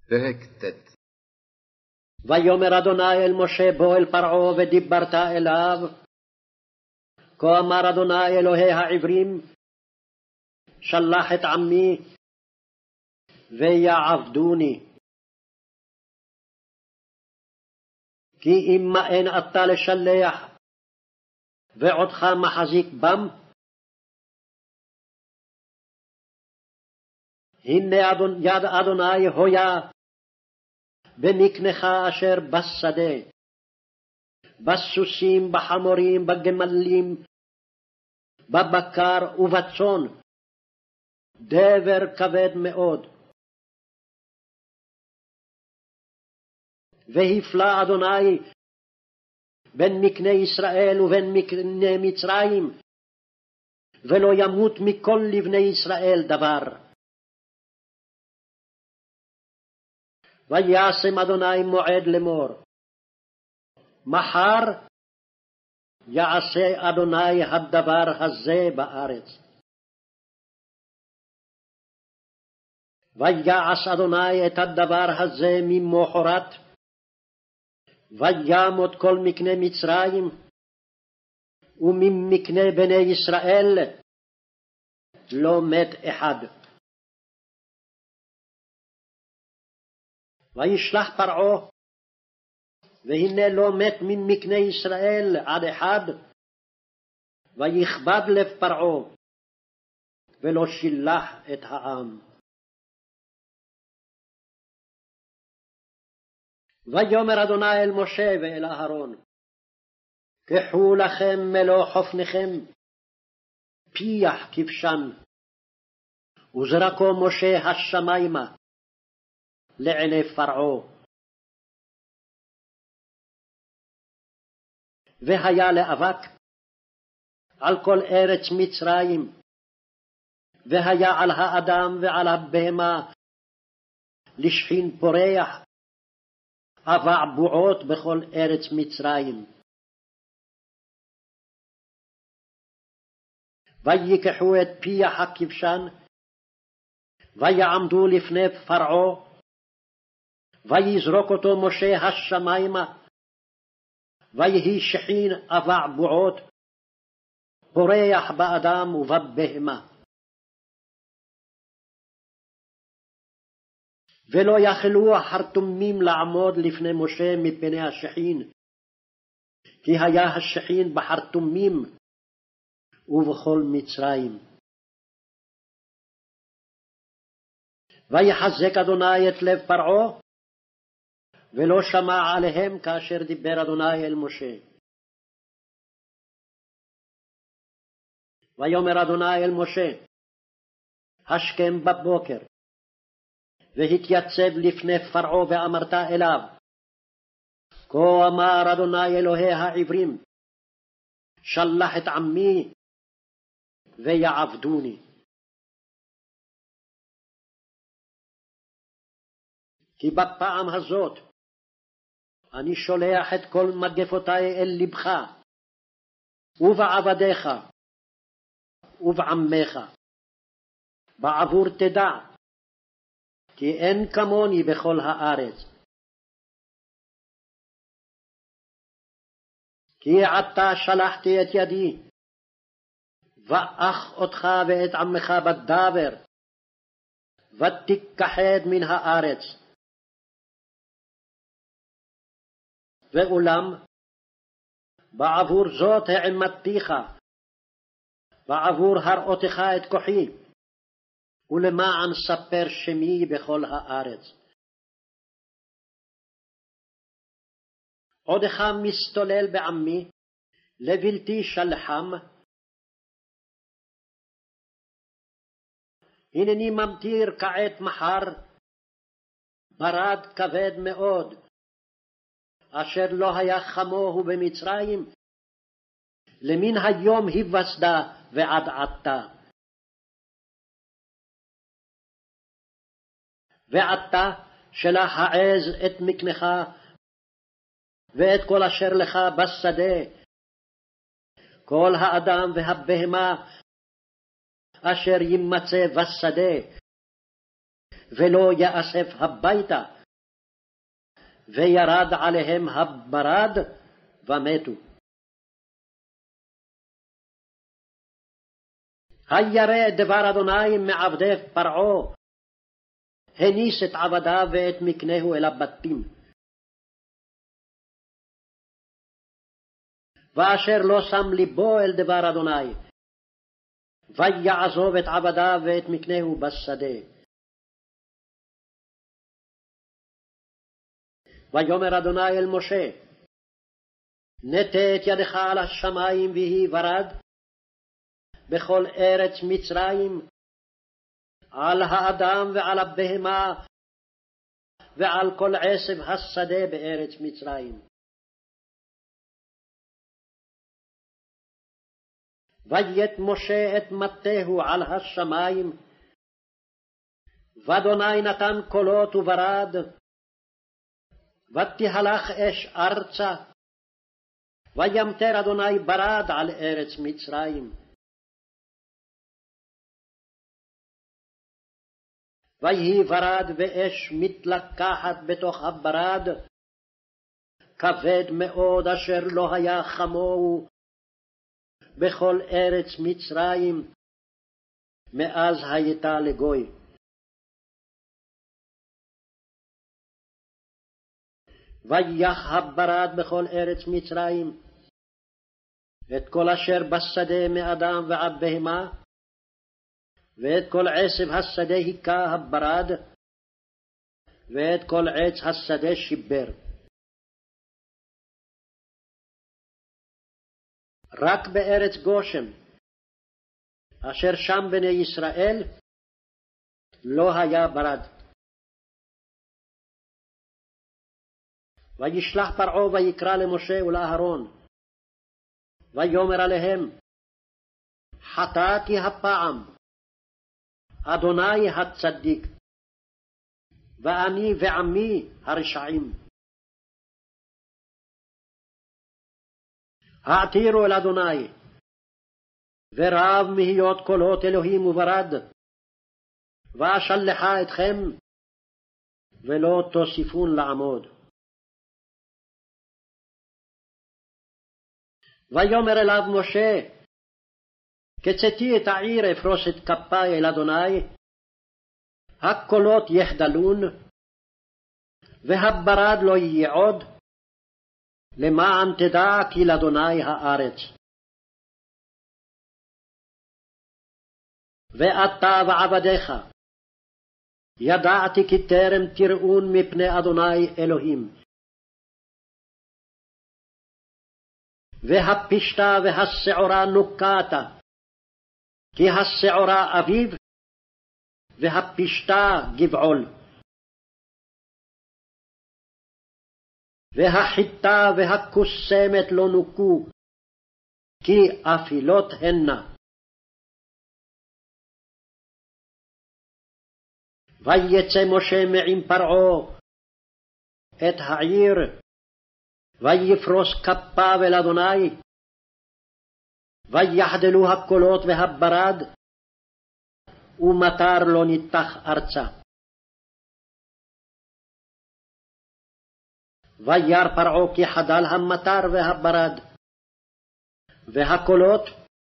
פרק ט'. ויאמר אדוני אל משה בוא אל פרעה ודיברת אליו. כה אמר אדוני אלוהי העברים, שלח את עמי ויעבדוני. כי אם מאן אתה לשלח ועודך מחזיק בם, הנה יד אדוני הויה במקנך אשר בשדה, בסוסים, בחמורים, בגמלים, בבקר ובצאן, דבר כבד מאוד. והפלה אדוני בין מקנה ישראל ובין מקנה מצרים, ולא ימות מכל לבני ישראל דבר. וישם אדוני מועד לאמור, מחר יעשה אדוני הדבר הזה בארץ. ויעש אדוני את הדבר הזה ממחרת, וימות כל מקנה מצרים וממקנה בני ישראל לא מת אחד. וישלח פרעה, והנה לא מת ממקנה ישראל עד אחד, ויכבד לב פרעה, ולא שילח את העם. ויאמר אדוני אל משה ואל אהרון, קחו לכם מלוא חופניכם, פיח כבשן, וזרקו משה השמיימה לעיני פרעה. והיה לאבק על כל ארץ מצרים, והיה על האדם ועל הבהמה לשכין פורח, אבע בועות בכל ארץ מצרים. ויקחו את פיח הכבשן, ויעמדו לפני פרעה, ויזרוק אותו משה השמיימה, ויהי שכין אבע בועות, פורח באדם ובבהמה. ולא יכלו החרטומים לעמוד לפני משה מפני השכין, כי היה השכין בחרטומים ובכל מצרים. ויחזק אדוני את לב פרעה, ולא שמע עליהם כאשר דיבר אדוני אל משה. ויאמר אדוני אל משה, השכם בבוקר, והתייצב לפני פרעה ואמרת אליו, כה אמר אדוני אלוהי העברים, שלח את עמי ויעבדוני. כי בפעם הזאת אני שולח את כל מגפותי אל לבך, ובעבדיך, ובעמך, בעבור תדע, כי אין כמוני בכל הארץ. כי עתה שלחתי את ידי, ואך אותך ואת עמך בדבר, ותכחד מן הארץ. ואולם, בעבור זאת העמדתיך, בעבור הראותך את כוחי, ולמען ספר שמי בכל הארץ. עודך מסתולל בעמי, לבלתי שלחם. הנני ממטיר כעת מחר, ברד כבד מאוד, אשר לא היה כמוהו במצרים, למן היום היווסדה ועד עתה. ועתה שלח העז את מקנך, ואת כל אשר לך בשדה, כל האדם והבהמה אשר יימצא בשדה, ולא יאסף הביתה, וירד עליהם הברד ומתו. הירא דבר אדוני מעבדי פרעה, הניס את עבדיו ואת מקנהו אל הבתים. ואשר לא שם ליבו אל דבר אדוני, ויעזוב את עבדיו ואת מקנהו בשדה. ויאמר אדוני אל משה, נטה את ידך על השמים ויהי ברד בכל ארץ מצרים, על האדם ועל הבהמה ועל כל עשב השדה בארץ מצרים. ויית משה את מטהו על השמים, ואדוני נתן קולות וברד, ותהלך אש ארצה, וימטר אדוני ברד על ארץ מצרים. ויהי ברד ואש מתלקחת בתוך הברד, כבד מאוד אשר לא היה כמוהו בכל ארץ מצרים, מאז הייתה לגוי. ויח הברד בכל ארץ מצרים, את כל אשר בשדה מאדם ועד בהמה, ואת כל עשב השדה היכה הברד, ואת כל עץ השדה שיבר. רק בארץ גושן, אשר שם בני ישראל, לא היה ברד. וישלח פרעה ויקרא למשה ולאהרון, ויאמר עליהם, חטאתי הפעם, אדוני הצדיק, ואני ועמי הרשעים. העתירו אל אדוני, ורב מהיות קולות אלוהים וברד, ואשלחה אתכם, ולא תוסיפון לעמוד. ויאמר אליו משה, כצאתי את העיר אפרוס את כפי אל אדוני, הקולות יחדלון, והברד לא יהיה עוד, למען תדע כי לאדוני הארץ. ואתה ועבדיך, ידעתי כי טרם תראון מפני אדוני אלוהים. והפשתה והשעורה נוקעת, כי השעורה אביב, והפשתה גבעול. והחיטה והקוסמת לא נוקו, כי אפילות הנה. ויצא משה מעם פרעה את העיר, ויפרוס כפיו אל אדוני, ויחדלו הקולות והברד, ומטר לא ניתח ארצה. וירא פרעה כי חדל המטר והברד, והקולות,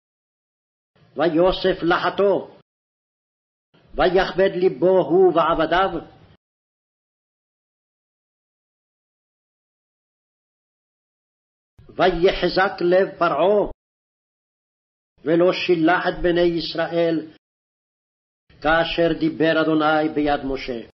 ויוסף לחתו, ויכבד ליבו הוא ועבדיו, ויחזק לב פרעה, ולא שילח את בני ישראל, כאשר דיבר אדוני ביד משה.